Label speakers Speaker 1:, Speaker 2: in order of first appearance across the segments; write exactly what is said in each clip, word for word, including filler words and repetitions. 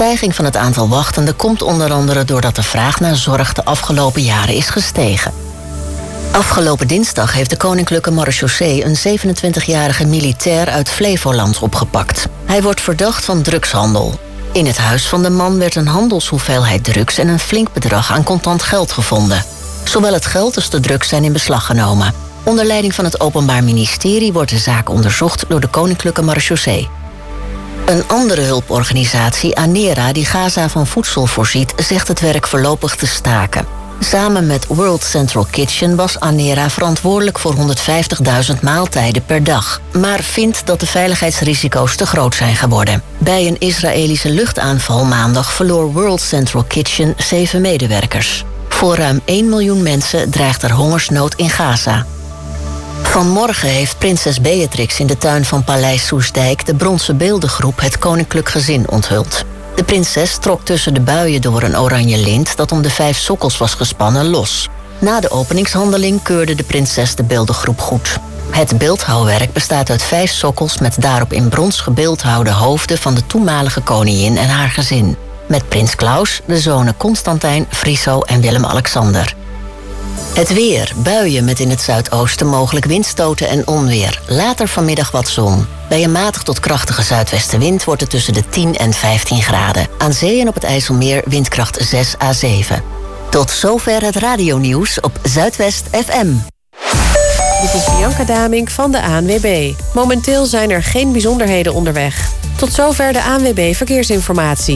Speaker 1: stijging van het aantal wachtenden komt onder andere doordat de vraag naar zorg de afgelopen jaren is gestegen. Afgelopen dinsdag heeft de Koninklijke Marechaussee een zevenentwintigjarige militair uit Flevoland opgepakt. Hij wordt verdacht van drugshandel. In het huis van de man werd een handelshoeveelheid drugs en een flink bedrag aan contant geld gevonden. Zowel het geld als de drugs zijn in beslag genomen. Onder leiding van het Openbaar Ministerie wordt de zaak onderzocht door de Koninklijke Marechaussee. Een andere hulporganisatie, Anera, die Gaza van voedsel voorziet, zegt het werk voorlopig te staken. Samen met World Central Kitchen was Anera verantwoordelijk voor honderdvijftigduizend maaltijden per dag, maar vindt dat de veiligheidsrisico's te groot zijn geworden. Bij een Israëlische luchtaanval maandag verloor World Central Kitchen zeven medewerkers. Voor ruim één miljoen mensen dreigt er hongersnood in Gaza. Vanmorgen heeft prinses Beatrix in de tuin van Paleis Soestdijk de bronzen beeldengroep Het Koninklijk Gezin onthuld. De prinses trok tussen de buien door een oranje lint dat om de vijf sokkels was gespannen los. Na de openingshandeling keurde de prinses de beeldengroep goed. Het beeldhouwwerk bestaat uit vijf sokkels met daarop in brons gebeeldhouwde hoofden van de toenmalige koningin en haar gezin. Met prins Klaus, de zonen Constantijn, Friso en Willem-Alexander. Het weer, buien met in het zuidoosten mogelijk windstoten en onweer. Later vanmiddag wat zon. Bij een matig tot krachtige zuidwestenwind wordt het tussen de tien en vijftien graden. Aan zee en op het IJsselmeer windkracht zes à zeven. Tot zover het radionieuws op Zuidwest F M.
Speaker 2: Dit is Bianca Damink van de A N W B. Momenteel zijn er geen bijzonderheden onderweg. Tot zover de A N W B Verkeersinformatie.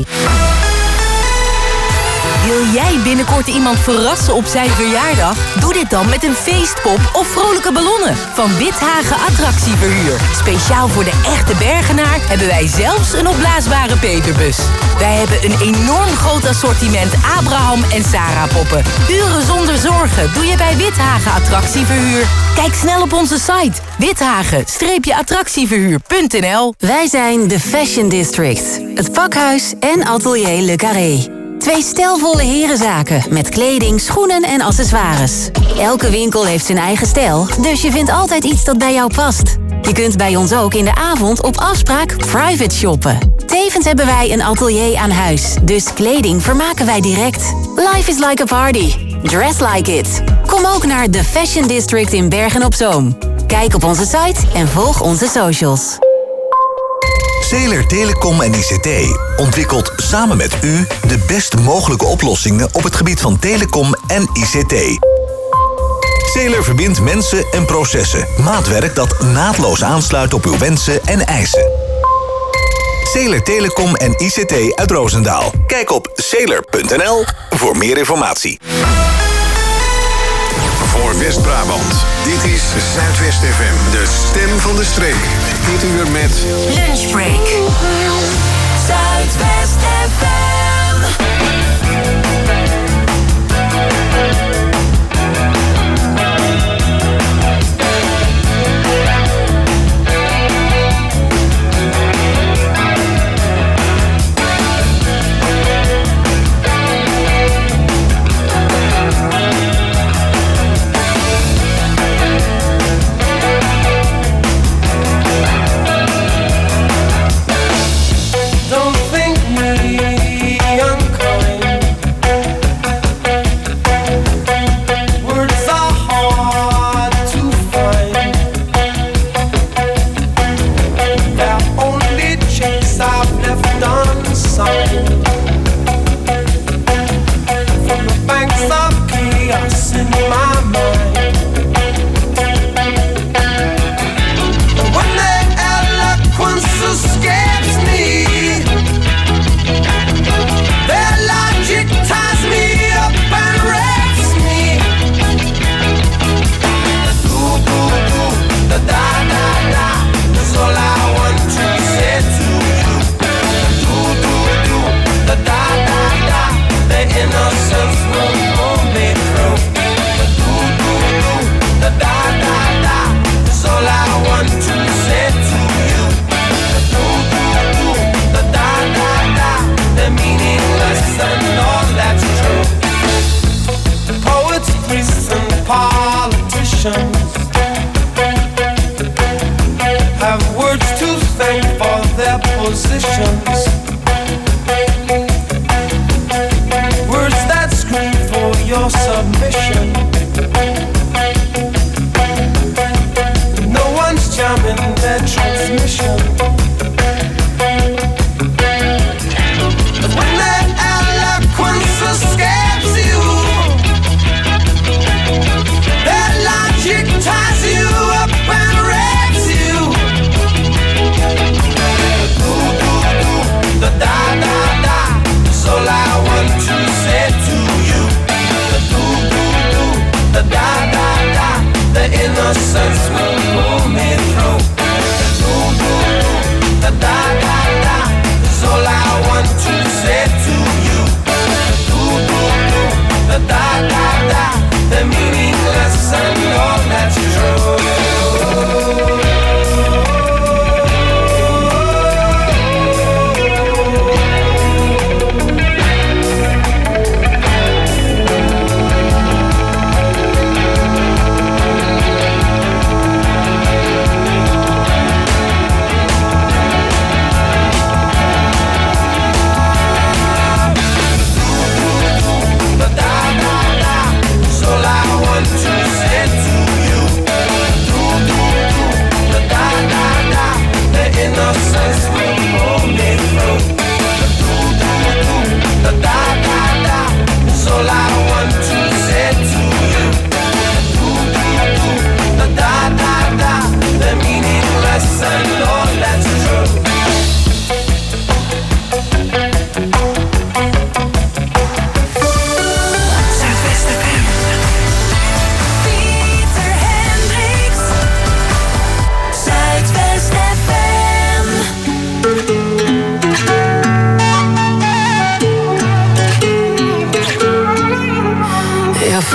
Speaker 3: Wil jij binnenkort iemand verrassen op zijn verjaardag? Doe dit dan met een feestpop of vrolijke ballonnen van Withagen Attractieverhuur. Speciaal voor de echte Bergenaar hebben wij zelfs een opblaasbare peperbus. Wij hebben een enorm groot assortiment Abraham en Sarah poppen. Uren zonder zorgen doe je bij Withagen Attractieverhuur. Kijk snel op onze site withagen attractieverhuur punt n l.
Speaker 4: Wij zijn de Fashion District, het pakhuis en atelier Le Carré. Twee stijlvolle herenzaken met kleding, schoenen en accessoires. Elke winkel heeft zijn eigen stijl, dus je vindt altijd iets dat bij jou past. Je kunt bij ons ook in de avond op afspraak private shoppen. Tevens hebben wij een atelier aan huis, dus kleding vermaken wij direct. Life is like a party. Dress like it. Kom ook naar de Fashion District in Bergen-op-Zoom. Kijk op onze site en volg onze socials.
Speaker 5: Zeeler Telecom en I C T ontwikkelt samen met u de best mogelijke oplossingen op het gebied van telecom en I C T. Zeeler verbindt mensen en processen. Maatwerk dat naadloos aansluit op uw wensen en eisen. Zeeler Telecom en I C T uit Roosendaal. Kijk op zeeler punt n l voor meer informatie.
Speaker 6: Voor West-Brabant. Dit is Zuidwest F M, de stem van de streek. Dit uur met
Speaker 3: Lunchbreak. Zuidwest F M.
Speaker 7: Don't think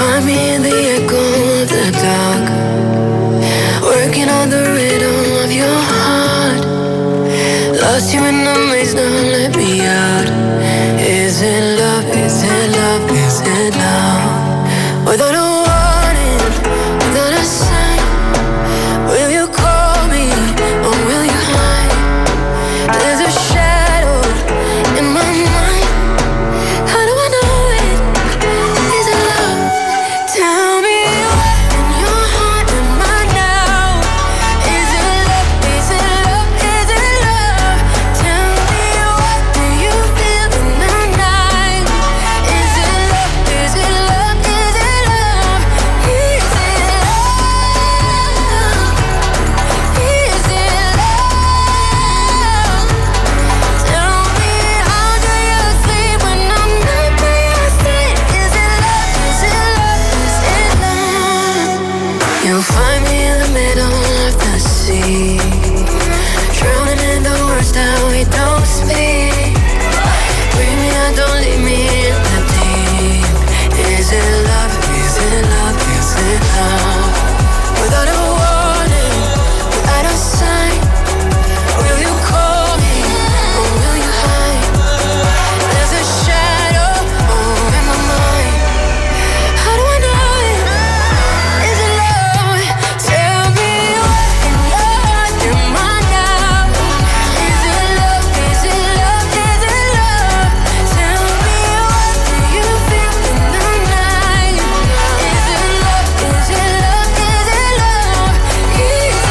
Speaker 7: find me in the echo of the dark, working on the rhythm of your heart. Lost you in the maze, now let me out. Is it love, is it love, is it love? Without a warning, without a sign, will you call me or will you hide? There's a shadow in my mind. How do I know it? Is it love? Tell me what in your heart am I now? Is it love? Is it love? Is it love? Tell me what do you feel in the night? Is it love? Is it love? Is it love? Is it love? Is it love? Tell me how do you sleep when I'm not by your side? Is it love? Is it love? Is it love? You'll find me in the middle of the sea, drowning in the words that we don't speak. Bring me out, don't leave me in the deep. Is it love? Is it love? Is it love? Without a warning, without a sign, will you call me or will you hide? There's a shadow over my mind. How do I know it? Is it love? Tell me what in your heart am I now? Is it love? Is it love? Is it love? Tell me what do you feel in the night? Is it love? Is it love? Is it love? Is it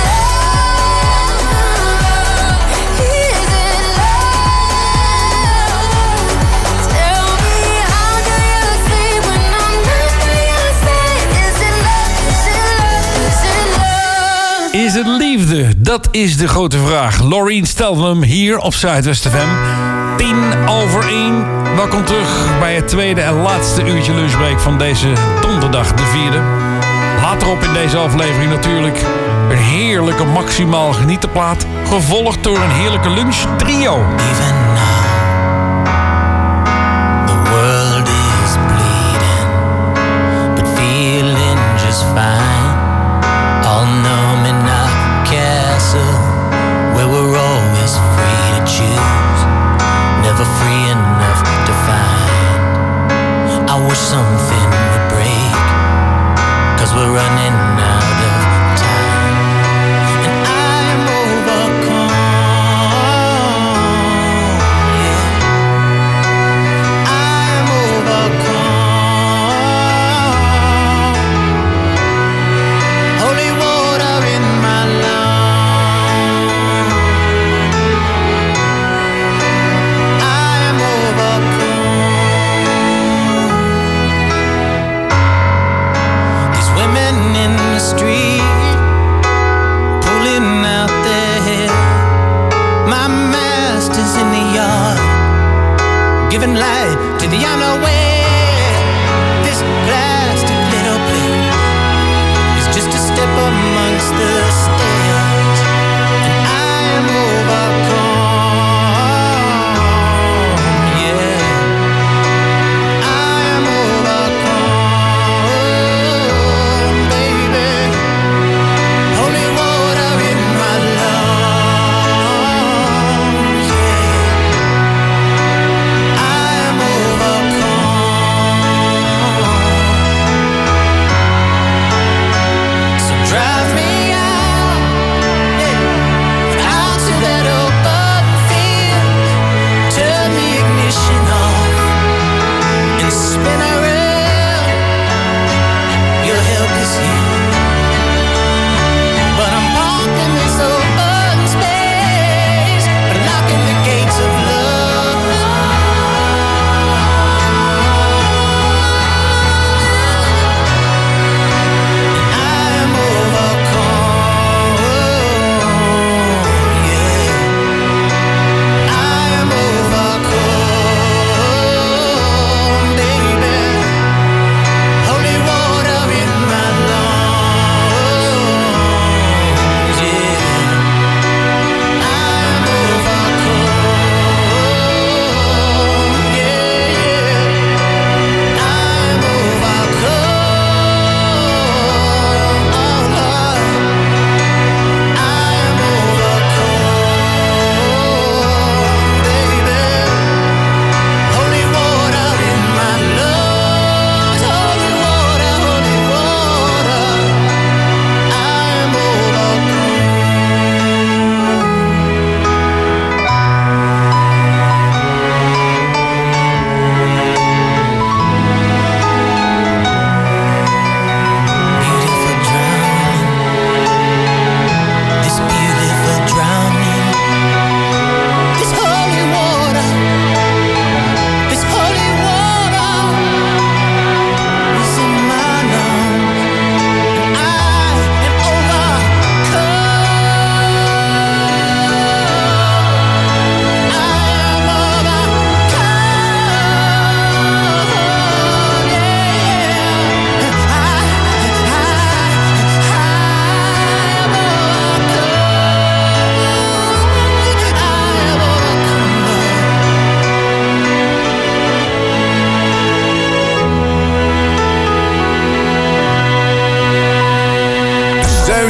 Speaker 7: love? Is it love? Tell me how do you sleep when I'm not by your side? Is it love? Is it love? Is it love?
Speaker 8: Is het liefde? Dat is de grote vraag. Laureen Steltenham hier op Zuidwest F M. Tien over één. Welkom terug bij het tweede en laatste uurtje lunchbreak van deze donderdag de vierde. Later op in deze aflevering natuurlijk een heerlijke maximaal genietenplaat, gevolgd door een heerlijke lunch trio.
Speaker 9: Even now, the world is bleeding, but feeling just fine. All numb in our castle, where we're always free to choose, never free enough to find. I wish something would break, 'cause we're running out of time. And I'm overcome, yeah. I'm overcome. Holy water in my lungs. I'm overcome. These women in the street pulling out their hair. My master's in the yard, giving light to the unaware. This plastic little plate is just a step amongst the stairs, and I am overcome, yeah. I am overcome, baby. Holy water in my lungs, yeah. I am overcome. So drive me out, yeah, out to that open field. Turn the ignition off and spin around. Your help is here, but I'm parked in this open space, blocking the gates of love. I'm overcome, yeah. I'm overcome.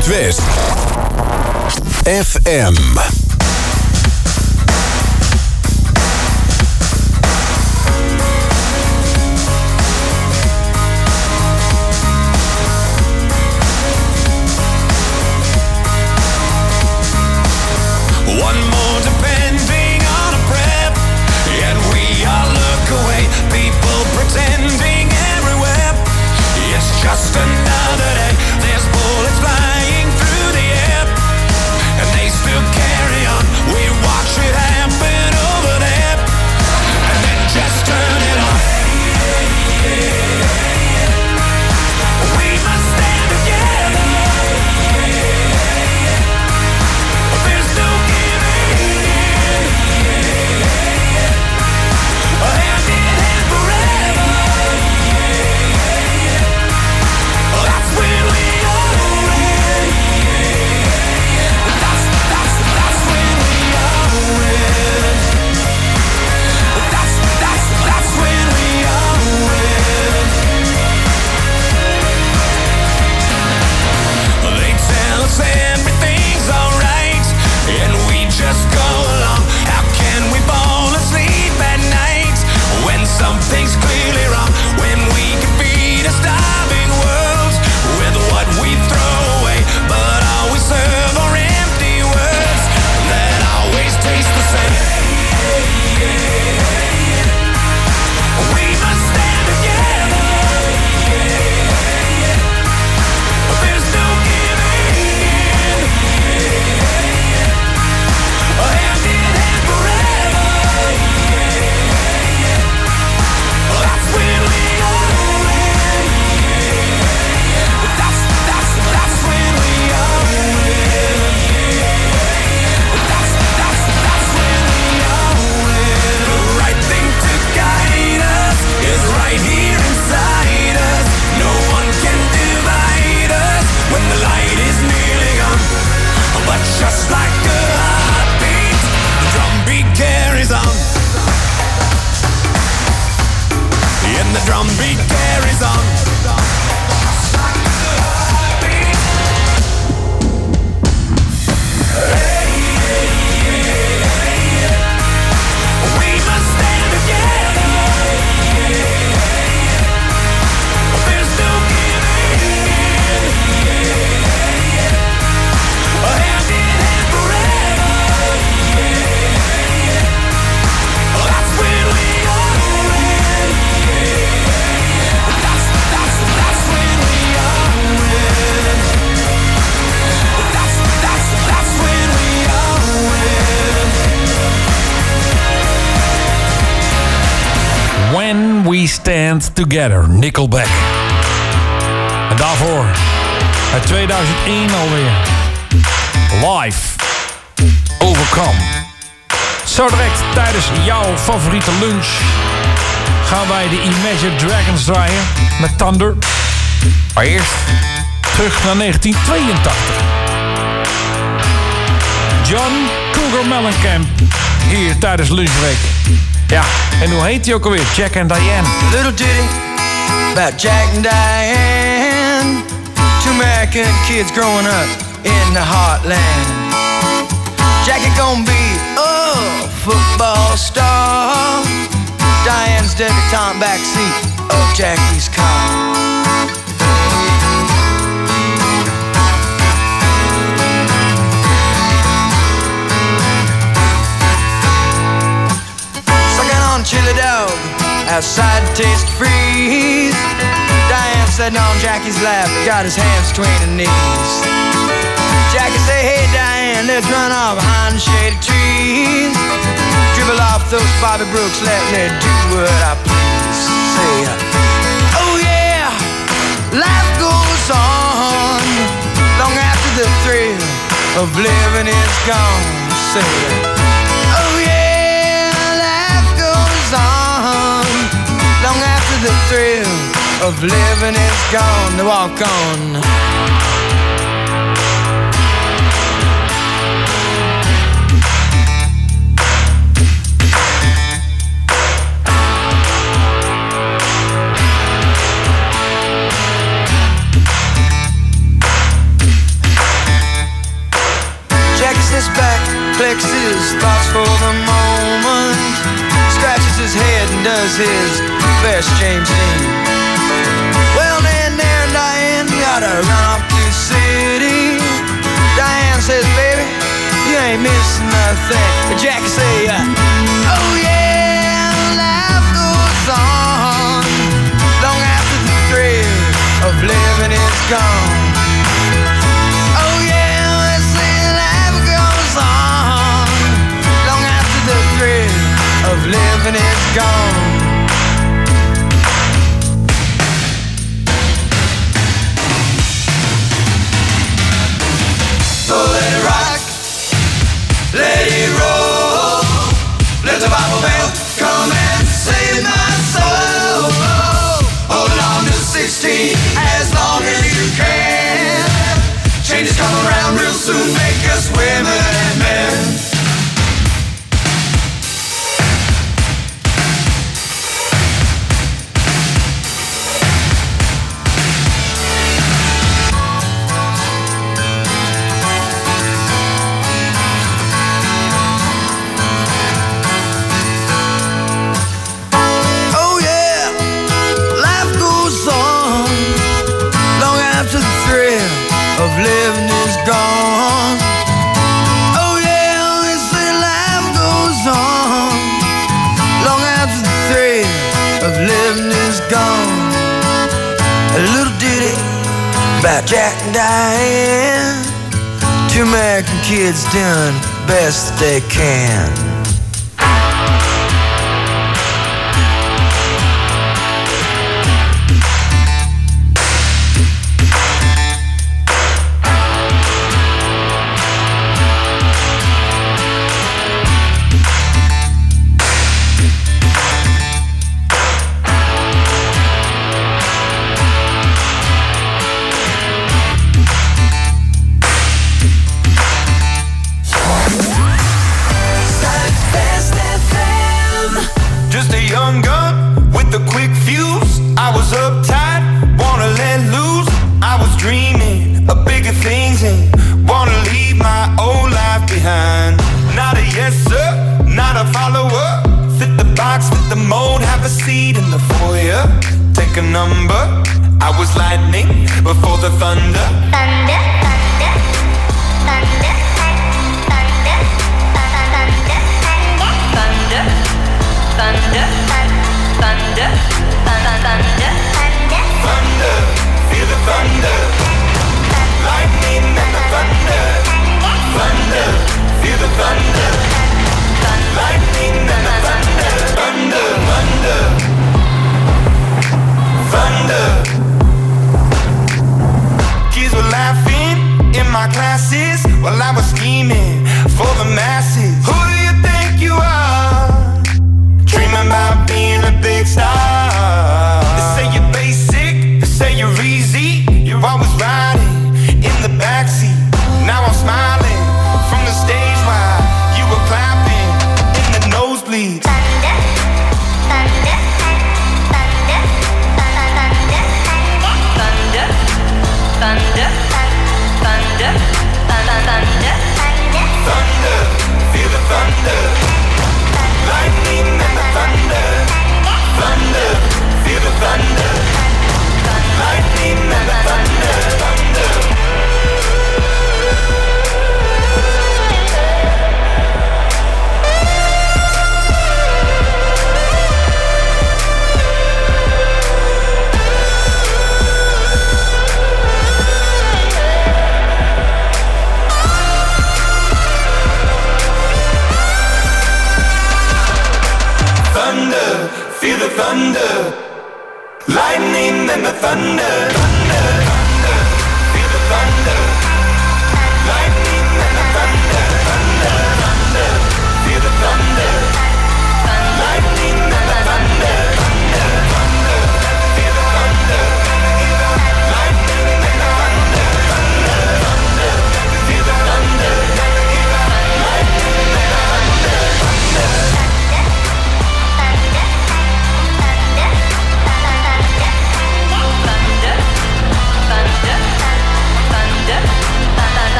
Speaker 6: Zuidwest. F M.
Speaker 10: One more depending on a prep, yet we all look away. People pretending everywhere. It's just another day. There's bullets flying through the air, and they still carry on. We watch it happen over there, and then just turn it on. We must stand together. There's no hand in hand forever. That's when we all win. That's, that's, that's when we all win. That's, that's, that's when we all win. They tell us everything's alright, and we just go along. How can we fall asleep at night when something's clearly wrong? When we can feed a starving world with what we throw away, but all we serve are empty words that always taste the same. We must stand together. There's no giving in. Hand in hand forever. That's when we all win. That's, that's, that's when we all win. That's, that's, that's when we all win. The right thing to guide us is right here inside us. No one can divide us when the light is nearly gone. But just like a heartbeat, the drumbeat carries on. And the drumbeat carries on. Just like a heartbeat. Hey, hey, hey, hey. We must stand together. There's no giving in. Hand in hand forever. That's when we all win. That's, that's, that's when we all win. That's, that's, that's when we all win.
Speaker 8: When We Stand Together, Nickelback. En daarvoor, uit tweeduizend één alweer, Live, Overcome. Zo direct tijdens jouw favoriete lunch gaan wij de Imagine Dragons draaien met Thunder. Maar eerst terug naar negentien tweeëntachtig. John Cougar Mellencamp hier tijdens lunchbreak. Ja, en hoe heet hij ook alweer? Jack and Diane.
Speaker 11: Little ditty about Jack and Diane. Two American kids growing up in the heartland. Jackie gonna be a football star. Diane's debutante backseat of Jackie's car. Chili dog, outside to taste the freeze. Diane sitting on Jackie's lap, got his hands between her knees. Jackie say, hey Diane, let's run off behind the shady trees. Dribble off those Bobby Brooks, let me do what I please. Say, oh yeah, life goes on long after the thrill of living is gone. Say, oh yeah, life goes on long after the thrill of living is gone. To walk on. does his best James Dean. Well, then there Diane gotta run off to the city. Diane says, baby, you ain't missing nothing. But Jackie say, uh, oh yeah, life goes on long after the thrill of living is gone. Oh yeah, let's say life goes on long after the thrill of living is gone. So let it rock, let it roll, let the Bible belt come and save my soul. Hold on to sixteen as long as you can. Changes come around real soon, make us women and men. Living is gone. Oh yeah, they say life goes on long after the thrill of living is gone. A little ditty about Jack and Diane. Two American kids doing the best that they can.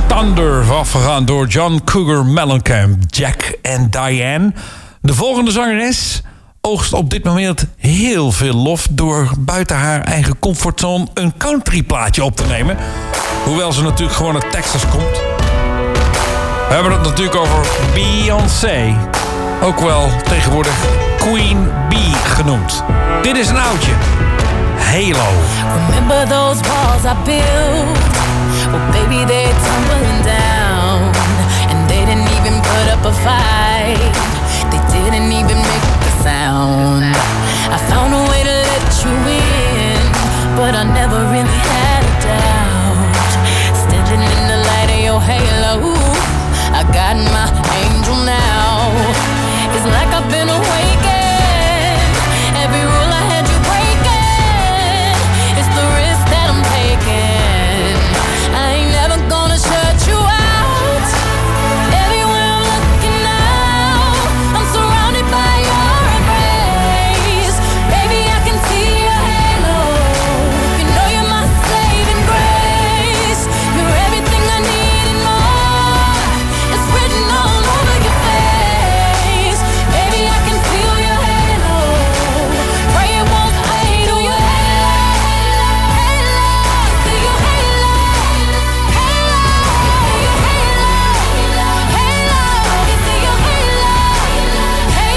Speaker 8: Thunder, afgegaan door John Cougar Mellencamp. Jack en Diane. De volgende zangeres oogst op dit moment heel veel lof door buiten haar eigen comfortzone een countryplaatje op te nemen. Hoewel ze natuurlijk gewoon uit Texas komt. We hebben het natuurlijk over Beyoncé. Ook wel tegenwoordig Queen Bee genoemd. Dit is een oudje. Halo.
Speaker 3: Remember those walls I built? Well, baby, they're tumbling down. And they didn't even put up a fight. They didn't even make a sound. I found a way to let you in, but I never really had a doubt. Standing in the light of your halo, I got my angel now. It's like I've been awakened. Every rule I had you breaking. It's the risk that I'm taking. I ain't never gonna shut you out. Everywhere I'm looking now, I'm surrounded by your embrace. Baby, I can see your halo. You know you're my saving grace. You're everything I need and more. It's written all over your face. Baby, I can feel your halo. Pray it won't fade. Oh, your halo, halo, see your halo, halo, your halo, halo, see your halo,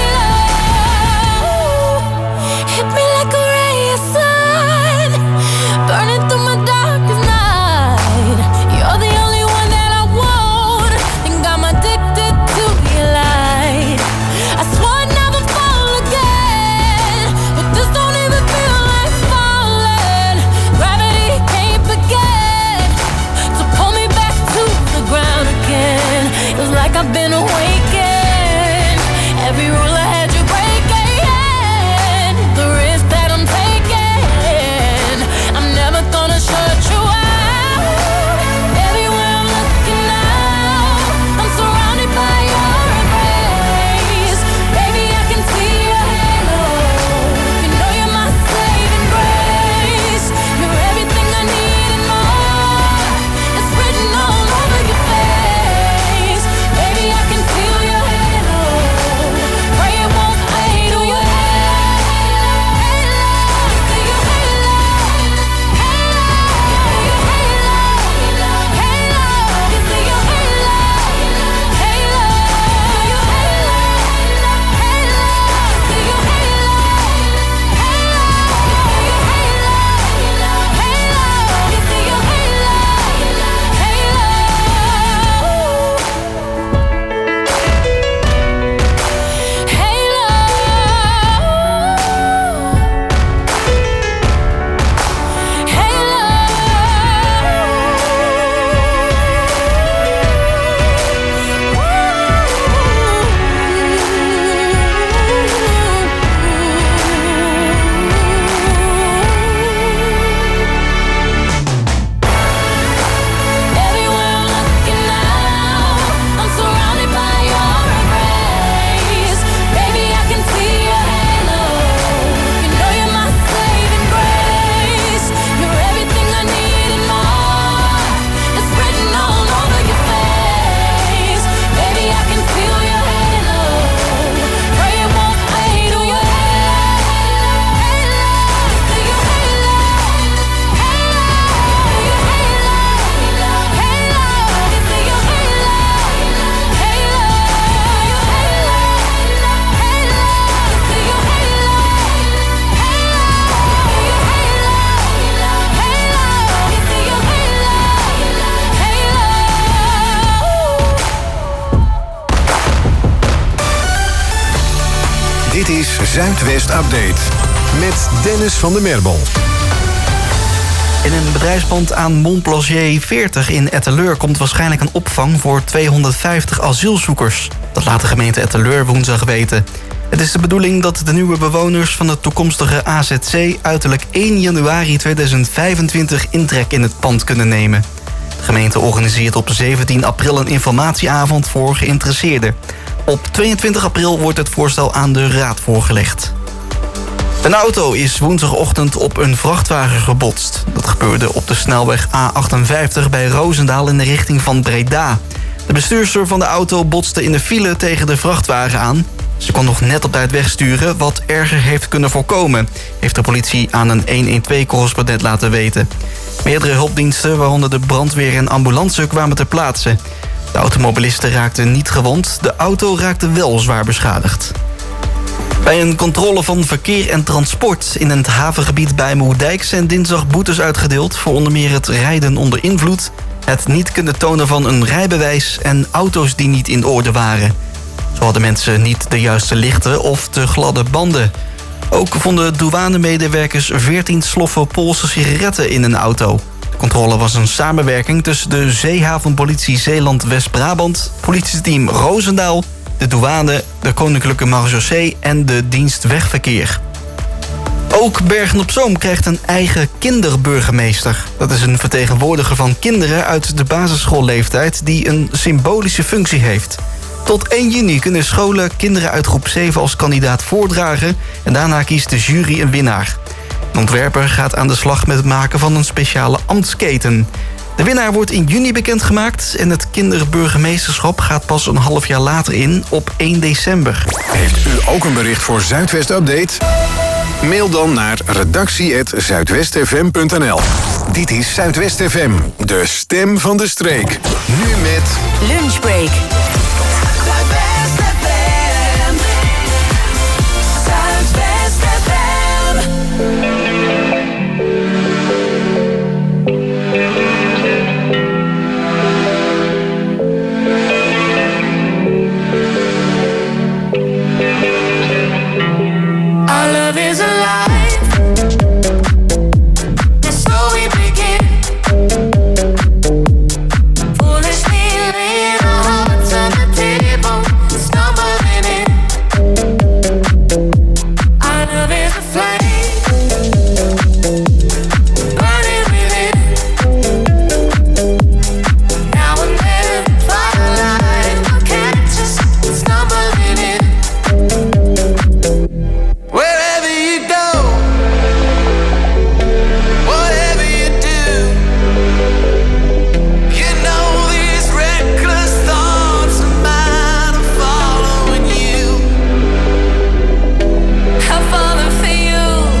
Speaker 3: halo. Hit me like a ray of sun, burning through my darkest night. You're the only one that I want, think I'm addicted to your light. I swore I'd never fall again, but this don't even feel like falling. Gravity can't begin to pull me back to the ground again. It's like I've been awakened. Every rule I had you breaking. The risk that I'm taking. I'm never gonna shut you out. Everywhere I'm looking now, I'm surrounded by your embrace. Baby, I can see your halo. You know you're my saving grace. You're everything I need and more. It's written all over your face. Baby, I can feel your halo. Pray it won't fade. Oh, your halo, halo, see your halo, halo, your halo, halo, see your halo, halo, your halo, halo, see your halo, halo, your halo, halo, see your Everywhere I'm looking now, I'm surrounded by your embrace. Baby, I can see your halo. You know you're my saving grace. You're everything I need and more. It's written all over your face. Baby, I can feel your halo. Pray it won't fade. Oh, your halo, halo, see your halo, halo, your halo, halo, see your halo, halo, your halo, halo, see your halo, halo, see your halo.
Speaker 6: Dit is Zuidwest Update met Dennis van der Merbel.
Speaker 12: In een bedrijfspand aan Montplaisir veertig in Etteleur komt waarschijnlijk een opvang voor tweehonderdvijftig asielzoekers. Dat laat de gemeente Etteleur woensdag weten. Het is de bedoeling dat de nieuwe bewoners van het toekomstige A Z C uiterlijk één januari tweeduizend vijfentwintig intrek in het pand kunnen nemen. De gemeente organiseert op zeventien april een informatieavond voor geïnteresseerden. Op tweeëntwintig april wordt het voorstel aan de raad voorgelegd. Een auto is woensdagochtend op een vrachtwagen gebotst. Dat gebeurde op de snelweg A achtenvijftig bij Roosendaal in de richting van Breda. De bestuurster van de auto botste in de file tegen de vrachtwagen aan. Ze kon nog net op tijd wegsturen, wat erger heeft kunnen voorkomen, heeft de politie aan een honderdtwaalf-correspondent laten weten. Meerdere hulpdiensten, waaronder de brandweer en ambulance, kwamen ter plaatse. De automobilisten raakten niet gewond, de auto raakte wel zwaar beschadigd. Bij een controle van verkeer en transport in het havengebied bij Moerdijk zijn dinsdag boetes uitgedeeld voor onder meer het rijden onder invloed, het niet kunnen tonen van een rijbewijs en auto's die niet in orde waren. Zo hadden mensen niet de juiste lichten of te gladde banden. Ook vonden douanemedewerkers veertien sloffen Poolse sigaretten in een auto. De controle was een samenwerking tussen de Zeehavenpolitie Zeeland-West-Brabant, politieteam Roosendaal, de douane, de Koninklijke Marechaussee en de dienst Wegverkeer. Ook Bergen-op-Zoom krijgt een eigen kinderburgemeester. Dat is een vertegenwoordiger van kinderen uit de basisschoolleeftijd die een symbolische functie heeft. Tot één juni kunnen scholen kinderen uit groep zeven als kandidaat voordragen en daarna kiest de jury een winnaar. Een ontwerper gaat aan de slag met het maken van een speciale ambtsketen. De winnaar wordt in juni bekendgemaakt en het kinderburgemeesterschap gaat pas een half jaar later in op één december.
Speaker 6: Heeft u ook een bericht voor Zuidwest Update? Mail dan naar redactie apenstaartje zuidwestfm punt n l. Dit is Zuidwest F M, de stem van de streek. Nu met
Speaker 3: Lunchbreak.
Speaker 7: I follow for you.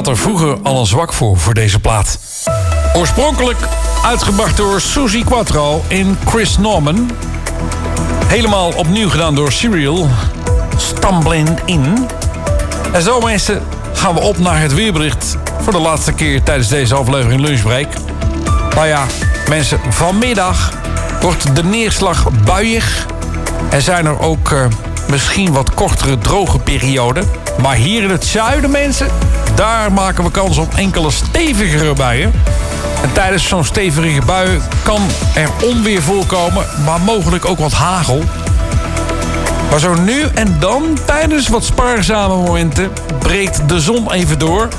Speaker 8: had er vroeger al een zwak voor, voor deze plaat. Oorspronkelijk uitgebracht door Suzy Quatro en Chris Norman. Helemaal opnieuw gedaan door Serial. Stumbling In. En zo mensen gaan we op naar het weerbericht voor de laatste keer tijdens deze aflevering Lunchbreak. Nou ja, mensen, vanmiddag wordt de neerslag buiig. Er zijn er ook uh, misschien wat kortere droge perioden. Maar hier in het zuiden, mensen, daar maken we kans op enkele stevigere buien. En tijdens zo'n stevige bui kan er onweer voorkomen, maar mogelijk ook wat hagel. Maar zo nu en dan, tijdens wat spaarzame momenten, breekt de zon even door.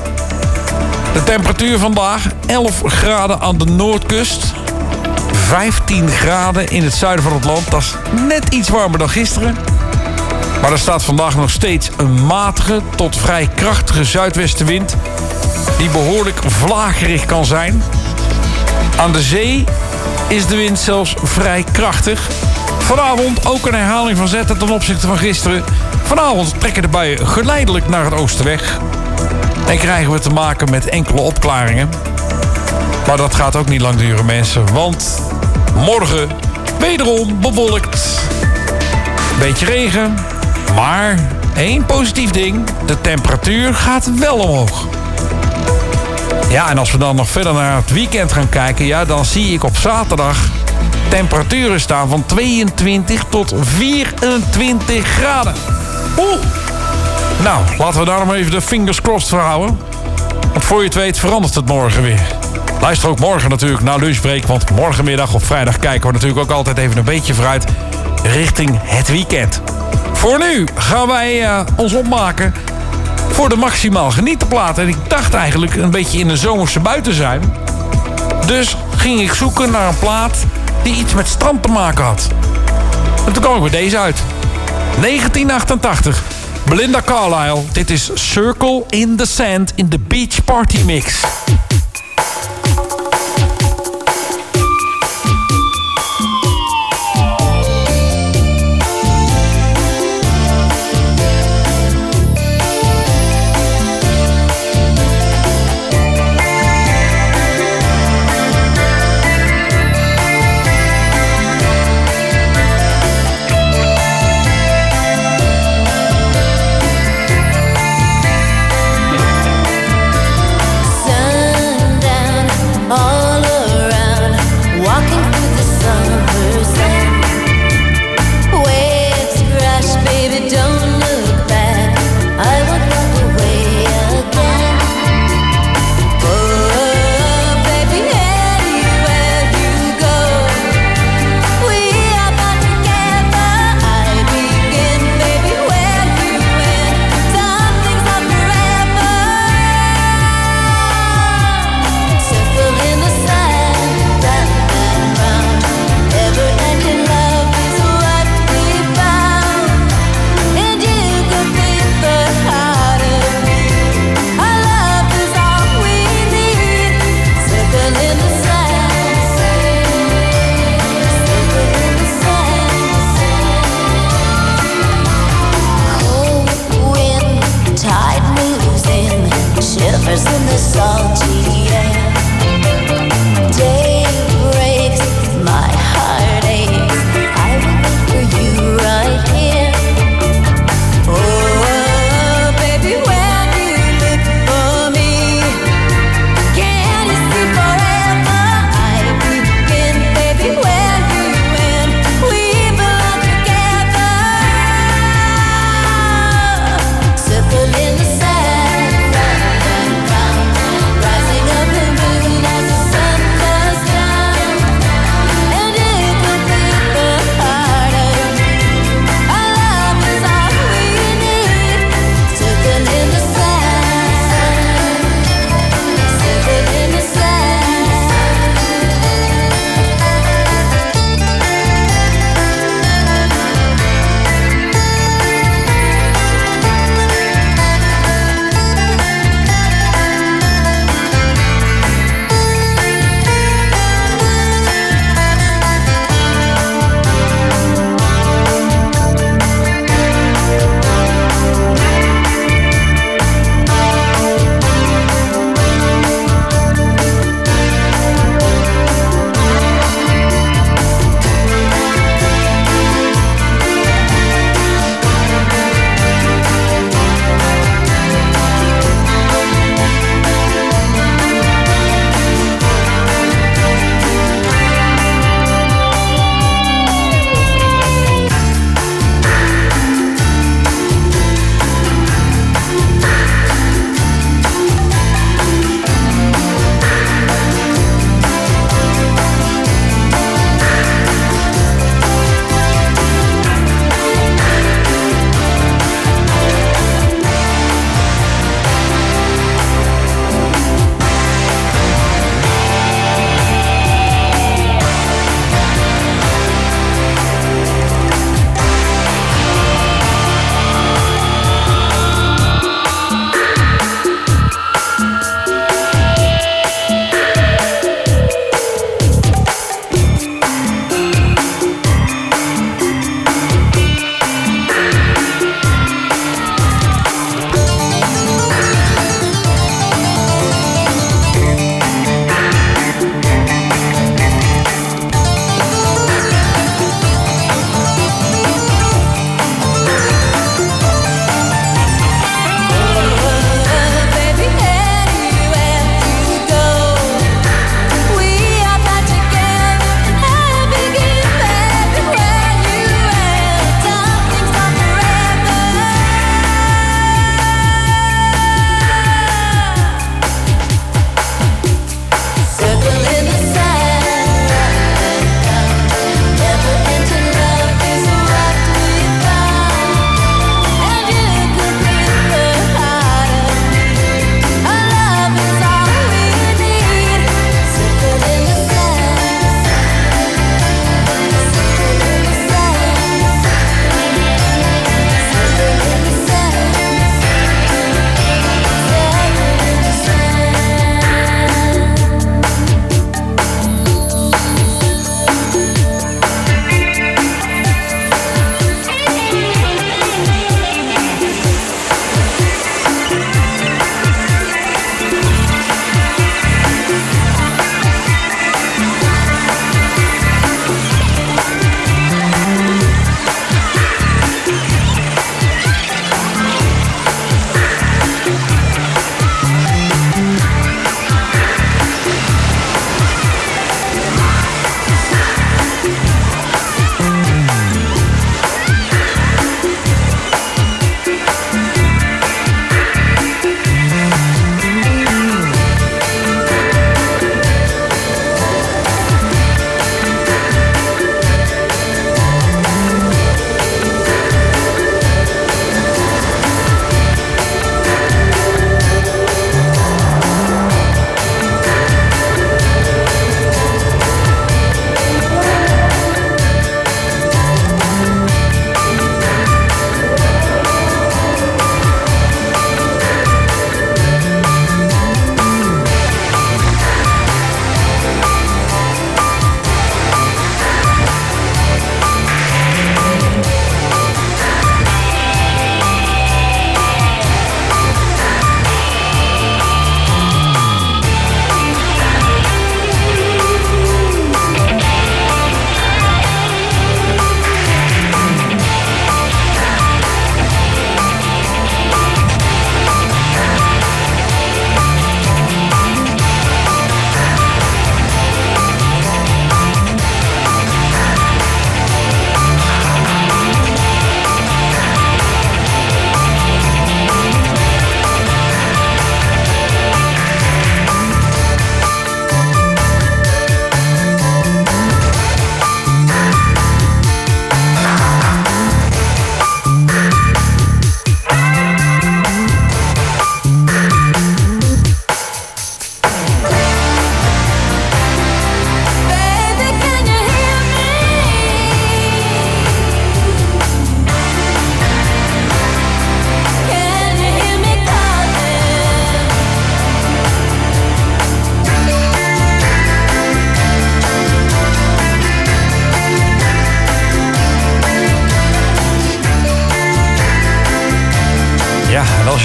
Speaker 8: De temperatuur vandaag, elf graden aan de noordkust. vijftien graden in het zuiden van het land. Dat is net iets warmer dan gisteren. Maar er staat vandaag nog steeds een matige tot vrij krachtige zuidwestenwind, die behoorlijk vlagerig kan zijn. Aan de zee is de wind zelfs vrij krachtig. Vanavond ook een herhaling van zetten ten opzichte van gisteren. Vanavond trekken de buien geleidelijk naar het oosten weg. En krijgen we te maken met enkele opklaringen. Maar dat gaat ook niet lang duren, mensen. Want morgen wederom bewolkt. Beetje regen. Maar één positief ding. De temperatuur gaat wel omhoog. Ja, en als we dan nog verder naar het weekend gaan kijken, ja, dan zie ik op zaterdag temperaturen staan van tweeëntwintig tot vierentwintig graden. Oeh. Nou, laten we daar nog even de fingers crossed voor houden. Want voor je het weet verandert het morgen weer. Luister ook morgen natuurlijk naar Lunchbreak, want morgenmiddag op vrijdag kijken we natuurlijk ook altijd even een beetje vooruit richting het weekend. Voor nu gaan wij uh, ons opmaken voor de maximaal genietenplaat. En ik dacht eigenlijk een beetje in de zomerse bui te zijn. Dus ging ik zoeken naar een plaat die iets met strand te maken had. En toen kwam ik bij deze uit. negentien achtentachtig. Belinda Carlisle. Dit is Circle in the Sand in de Beach Party Mix.
Speaker 7: Circle in the sand, round and round, rising up.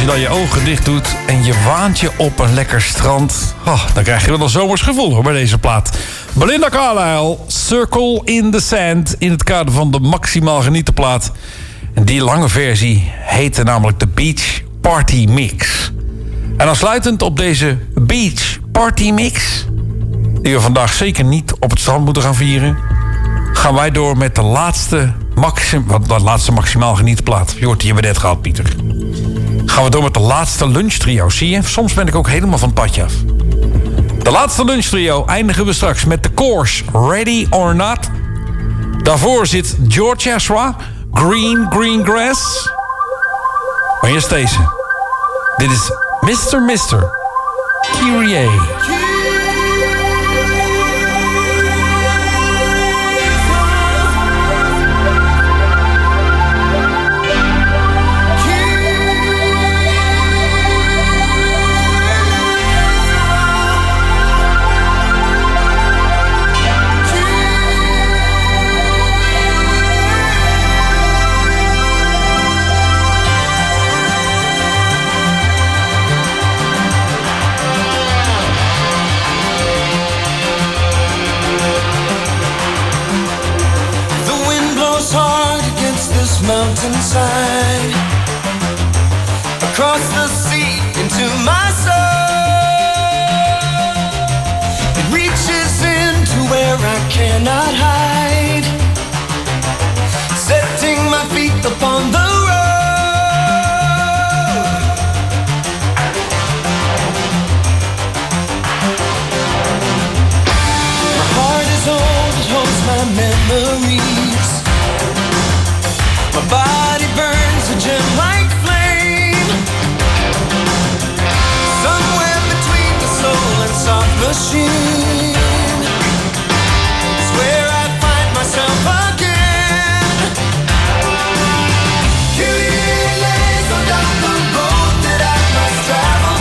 Speaker 8: je dan je ogen dicht doet en je waant je op een lekker strand... Oh, dan krijg je wel een zomers gevoel hoor, bij deze plaat. Belinda Carlisle, Circle in the Sand... in het kader van de Maximaal Genieten plaat. En die lange versie heette namelijk de Beach Party Mix. En aansluitend op deze Beach Party Mix... die we vandaag zeker niet op het strand moeten gaan vieren... gaan wij door met de laatste, maxim, de laatste Maximaal Genietplaat. Je hoort die hebben we net gehad, Pieter. Gaan we door met de laatste lunchtrio. Zie je, soms ben ik ook helemaal van het padje af. De laatste lunchtrio eindigen we straks met de Course Ready or Not. Daarvoor zit George Ezra, Green Green Grass. Maar eerst deze. Dit is mister mister Kyrie.
Speaker 10: Mountainside, across the sea into my soul. It reaches into where I cannot hide, setting my feet upon the road. My heart is old, it holds my memories. My body burns a gem-like flame, somewhere between the soul and soft machine is where I find myself again. Kyrie eleison down the road that I must travel.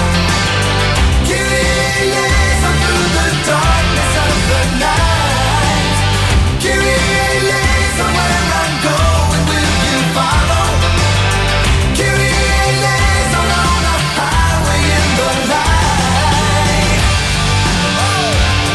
Speaker 10: Kyrie eleison through the darkness of the night. Kyrie eleison where I'm going. Follow. Kyrie eleison on a highway in the light. Oh.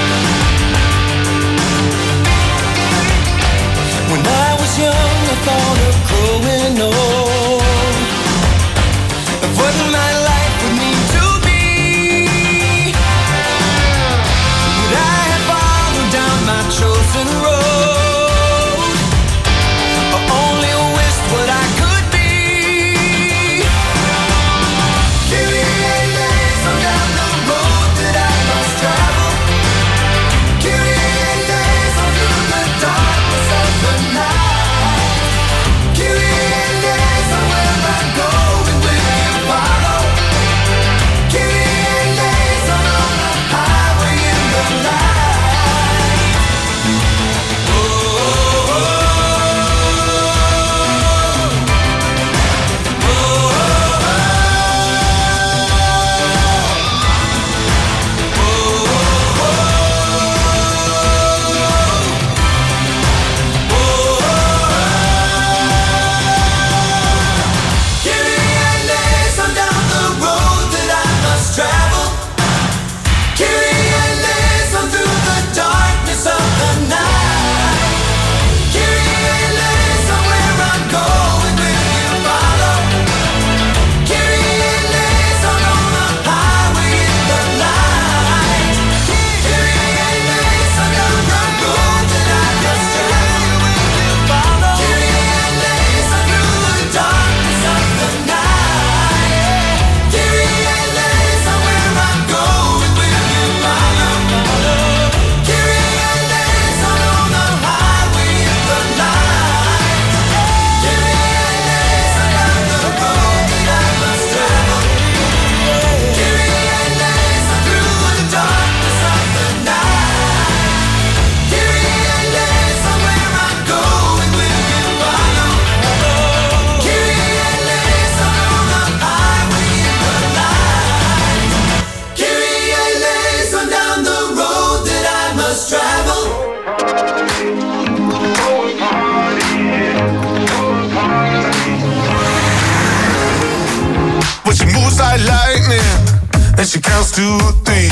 Speaker 13: she counts to three.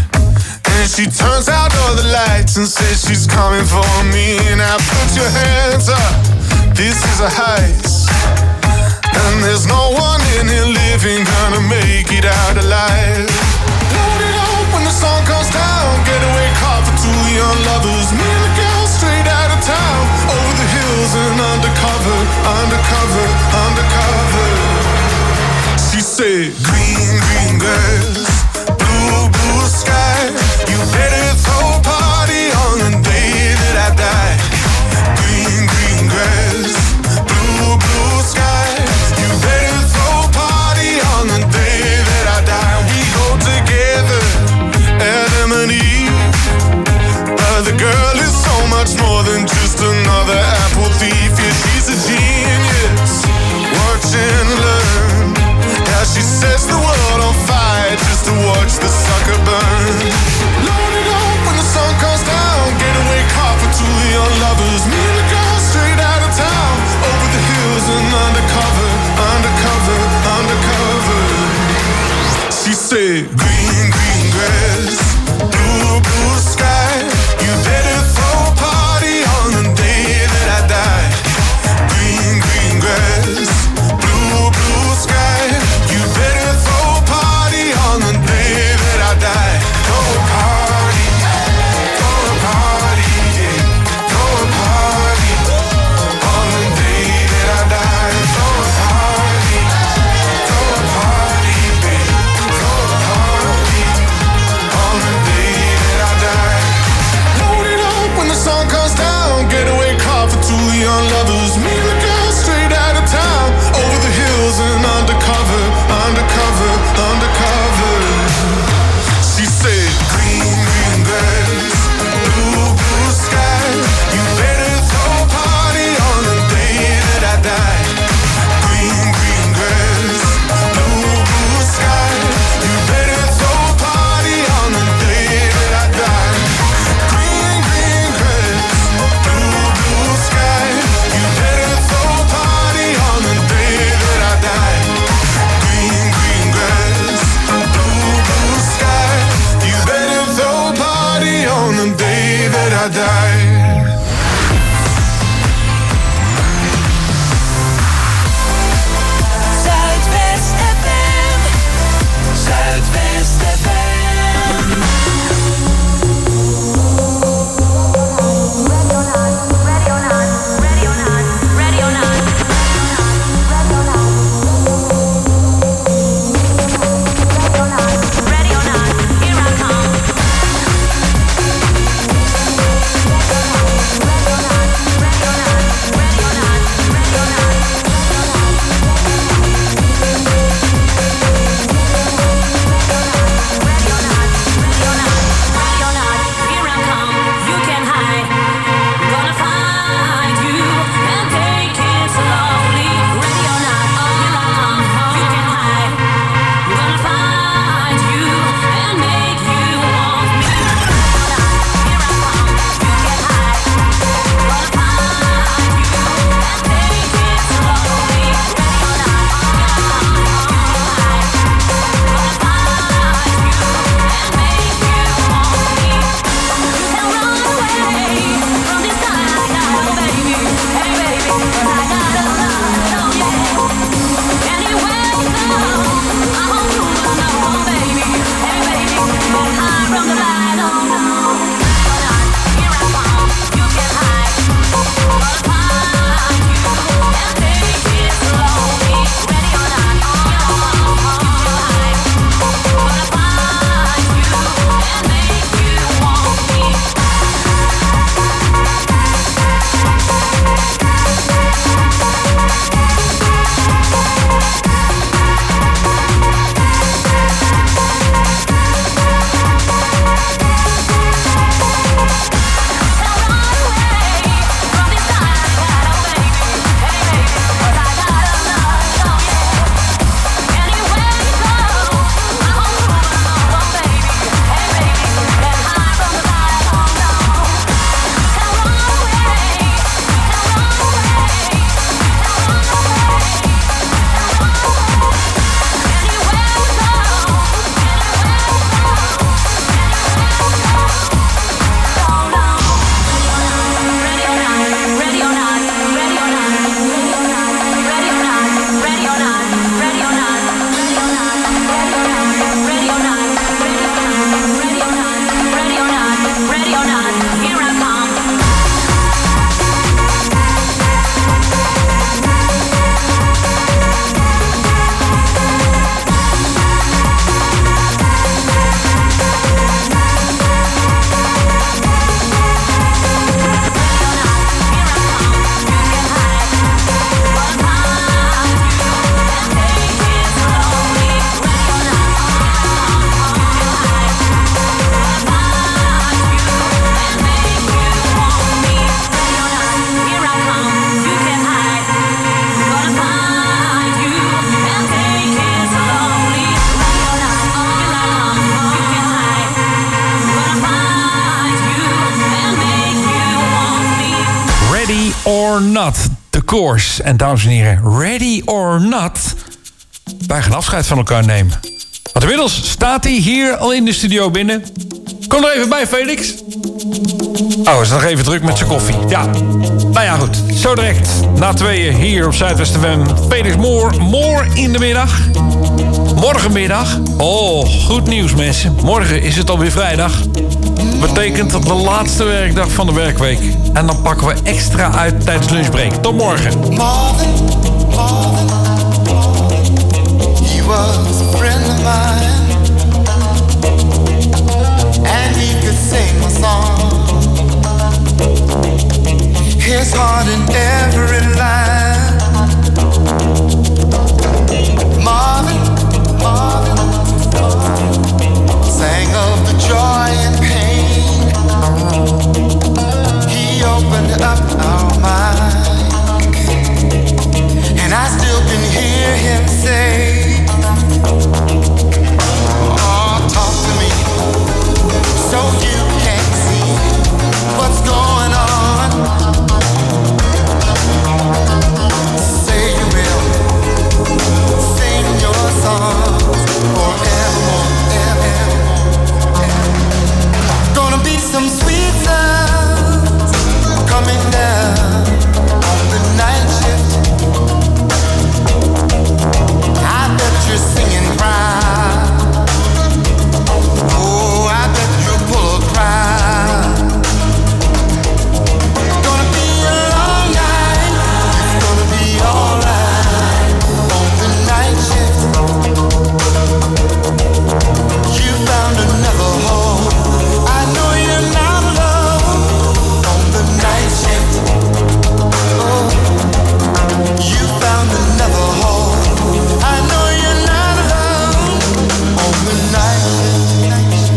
Speaker 13: And she turns out all the lights and says she's coming for me. Now put your hands up, this is a heist. And there's no one in here living gonna make it out alive. Load it up when the sun comes down. Getaway car for two young lovers. Me and the girl straight out of town. Over the hills and undercover, undercover, undercover. She said, green, green girls, blue, blue sky. You better throw a party on the day that I die. Green, green grass, blue, blue sky. You better throw a party on the day that I die. We go together, Adam and Eve. But the girl is so much more than just another apple thief. Yeah, she's a genius, watch and learn. Yeah, she sets the world on fire just to watch the sucker burn. Load it up when the sun comes down. Getaway car for two young lovers. Me and the girl straight out of town. Over the hills and undercover, undercover, undercover. She said, green, green grass, blue, blue sky. You better throw a party on the day that I die. Green, green grass, blue, blue sky. You better throw a party on the day that I die. Throw a party, throw a party, yeah. Throw a party on the day that I die. Throw a party, throw a party, babe. Throw a party on the day that I die. Load it up when the sun comes down. Getaway car for two young lovers. Me and the girl straight out of town. Over the hills and undercover, undercover, undercover. She said, green, green grass, blue, blue sky. You better throw a party on the day that I die. Green, green grass, blue, blue sky. You better throw a party on the day that I die. Green, green grass, blue, blue sky. You better throw a party on the day that I die. Green, green grass, blue, blue sky. You better throw a party on the day that I die.
Speaker 10: Zuidwest F M. Zuidwest F M.
Speaker 7: Ready or not, here I come.
Speaker 8: or Not, The Course. En dames en heren, Ready or Not, wij gaan afscheid van elkaar nemen. Want inmiddels staat hij hier al in de studio binnen. Kom er even bij, Felix. Oh, is nog even druk met zijn koffie. Ja, nou ja, goed. Zo direct, na tweeën hier op Zuidwest F M. Felix Moore, Moore in de middag. Morgenmiddag. Oh, goed nieuws, mensen. Morgen is het alweer vrijdag. Betekent de laatste werkdag van de werkweek. En dan pakken we extra uit tijdens lunchbreak. Tot morgen.
Speaker 14: Marvin, Marvin, he was a friend of mine. And he could sing a song. His heart in every line. Marvin, Marvin, sang of the joy and pain. He opened up our minds, and I still can hear him say, oh, talk to me so you can see what's going on. Say you will sing your songs forevermore, evermore. Gonna be some sweet sounds coming down on the night shift. I bet you're singing proud. Oh, I bet you'll pull a crowd. Gonna be a long night. It's gonna be alright on the night shift. You found another home. I know you're not alone on the night shift. Oh, you found another home. I know you're not alone on the night shift.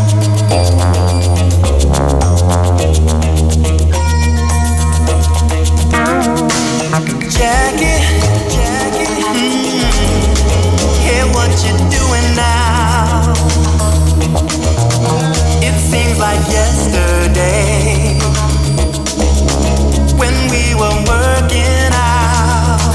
Speaker 14: Jackie, Jackie, mm, hear what you're doing now. It seems like yesterday when we were working out.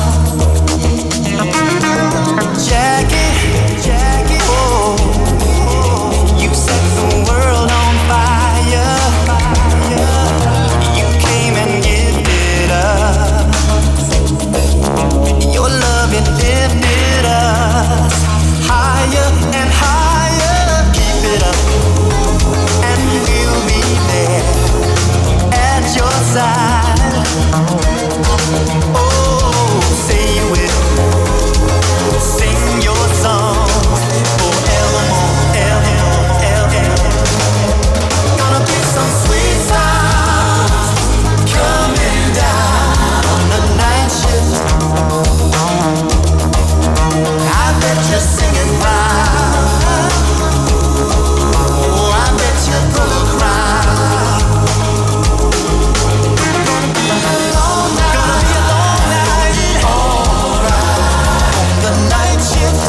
Speaker 14: Jackie, Jackie, oh, oh, you set the world on fire. You came and gifted us your love, it lifted us higher and higher. Keep it up, and we'll be there at your side. Oh, say you will sing your songs forevermore, evermore, evermore. Gonna be some sweet sounds coming down on the night shift. I bet you're singing proud. Oh, I bet you pull a crowd. Gonna be a long night. Gonna be a long night. Alright on the night shift.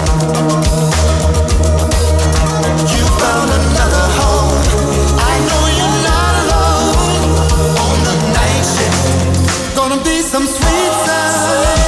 Speaker 14: You found another home. I know you're not alone on the night shift. Gonna be some sweet sounds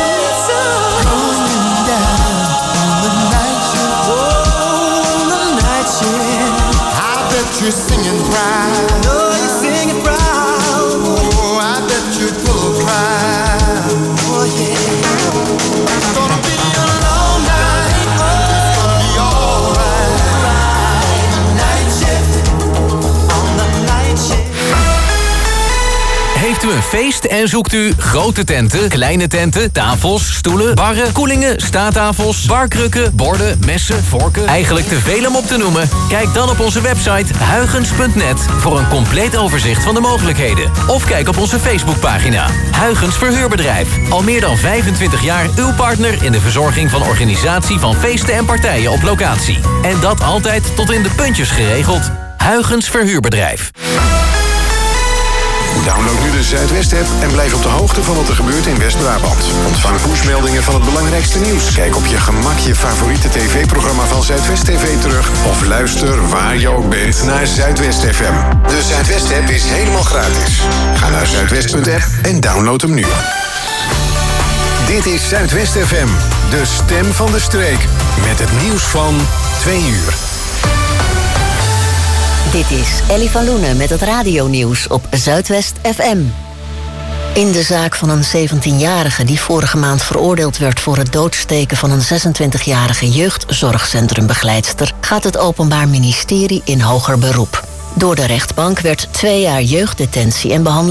Speaker 14: going down on the night shift. Oh, on the night shift. I bet you're singing proud. Oh, you're singing proud. Oh, I bet you'd pull a crowd. Oh, yeah. Gonna be a long night. It's gonna be alright on the night shift. On the night shift.
Speaker 15: Heeft u een feest en zoekt u grote tenten, kleine tenten, tafels, stoelen, barren, koelingen, staattafels, barkrukken, borden, messen, vorken, eigenlijk te veel om op te noemen? Kijk dan op onze website huygens punt net voor een compleet overzicht van de mogelijkheden. Of kijk op onze Facebookpagina Huygens Verhuurbedrijf. Al meer dan vijfentwintig jaar uw partner in de verzorging van organisatie van feesten en partijen op locatie. En dat altijd tot in de puntjes geregeld. Huygens Verhuurbedrijf.
Speaker 6: Download nu de Zuidwest-app en blijf op de hoogte van wat er gebeurt in West-Brabant. Ontvang pushmeldingen van het belangrijkste nieuws. Kijk op je gemak je favoriete tv-programma van Zuidwest T V terug. Of luister waar je ook bent naar Zuidwest F M. De Zuidwest-app is helemaal gratis. Ga naar zuidwest punt app en download hem nu. Dit is Zuidwest F M, de stem van de streek. Met het nieuws van twee uur.
Speaker 1: Dit is Ellie van Loenen met het radionieuws op Zuidwest F M. In de zaak van een zeventienjarige die vorige maand veroordeeld werd voor het doodsteken van een zesentwintigjarige jeugdzorgcentrumbegeleidsster gaat het Openbaar Ministerie in hoger beroep. Door de rechtbank werd twee jaar jeugddetentie en behandeling